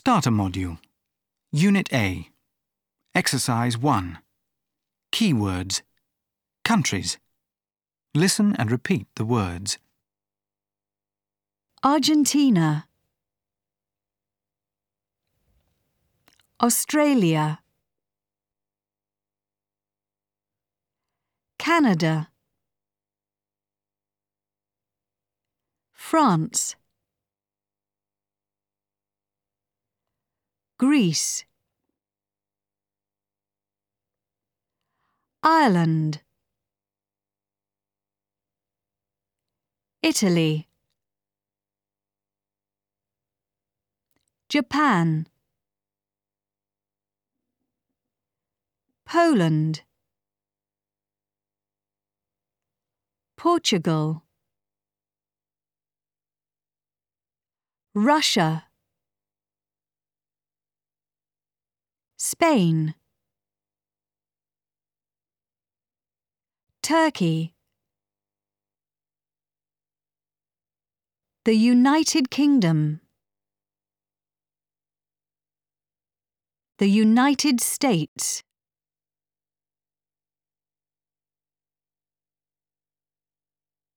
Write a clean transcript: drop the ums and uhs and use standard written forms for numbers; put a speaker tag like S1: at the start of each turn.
S1: Starter Module. Unit A. Exercise 1. Keywords. Countries. Listen and repeat the words.
S2: Argentina, Australia, Canada, France, Greece, Ireland, Italy, Japan, Poland, Portugal, Russia, Spain, Turkey, the United Kingdom, the United States.